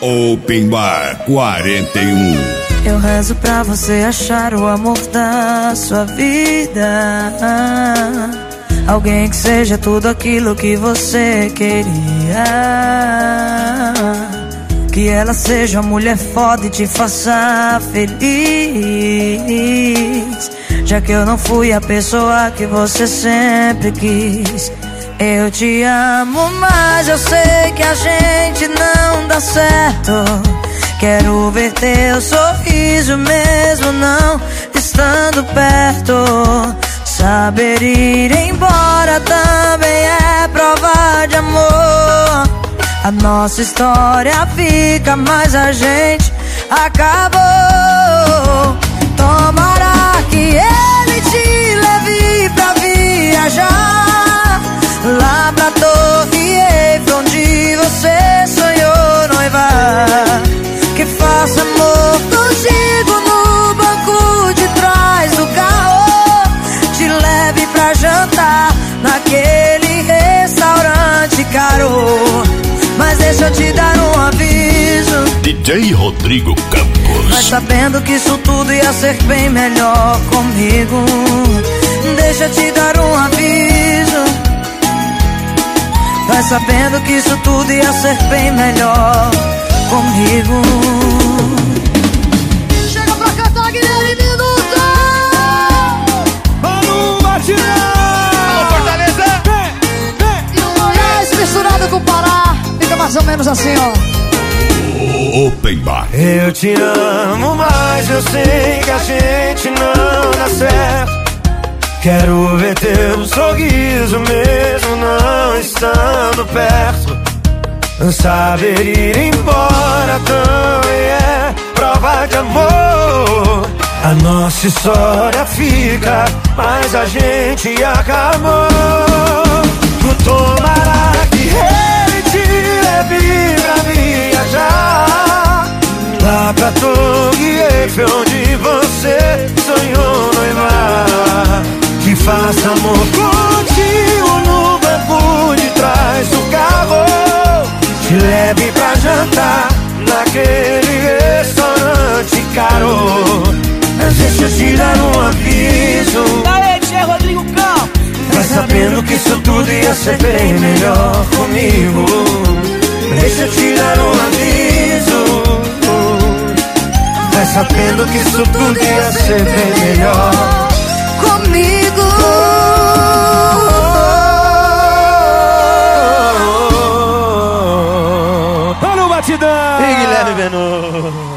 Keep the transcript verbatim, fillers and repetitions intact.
Open Bar quarenta e um. Eu rezo pra você achar o amor da sua vida, alguém que seja tudo aquilo que você queria, que ela seja uma mulher foda e te faça feliz, já que eu não fui a pessoa que você sempre quis. Eu te amo, mas eu sei que a gente não dá certo. Quero ver teu sorriso mesmo não estando perto. Saber ir embora também é prova de amor. A nossa história fica, mas a gente acabou. Tomara que ele te leve pra viajar lá pra Torre Eiffel, onde você sonhou noivar. Que faça amor contigo no banco de trás do carro, te leve pra jantar naquele restaurante caro. Mas deixa eu te dar um aviso, D J Rodrigo Campos. mas sabendo que isso tudo ia ser bem melhor comigo. Deixa eu te dar um aviso, mas sabendo que isso tudo ia ser bem melhor comigo. Chega pra cantar, Guilherme Minuto. Vamos, Batidão! Alô, Fortaleza! E o Goiás misturado com o Pará. Fica mais ou menos assim, ó. Open Bar. Eu te amo, mas eu sei que a gente não dá certo. Quero ver teu sorriso mesmo não estando perto. Saber ir embora também é prova de amor. A nossa história fica, mas a gente acabou. Tomara que ele te leve pra viajar lá pra Torre Eiffel, onde você sonhou noivar. Que faça amor contigo no banco de trás do carro, te leve pra jantar naquele restaurante caro. Mas deixa eu te dar um aviso, Aê, D J Rodrigo Campos. vai sabendo que isso tudo ia ser bem melhor comigo. Deixa eu te dar um aviso, vai sabendo que isso tudo ia ser bem melhor Comigo. Tá no batidão! E Guilherme Benu.